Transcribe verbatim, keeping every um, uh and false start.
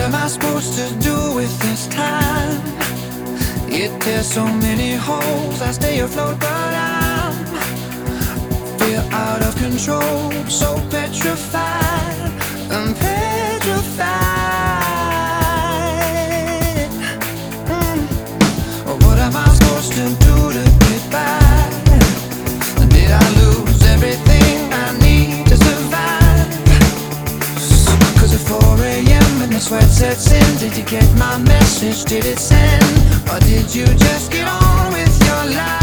am I supposed to do with this time? It tears so many holes, I stay afloat but I'm feel out of control, so petrified and petrified. mm. What am I supposed to do to get by? Did I lose everything I need to survive? Cause at four a m and the sweat sets in, did you get my message? Did it send? Or did you just get on with your life?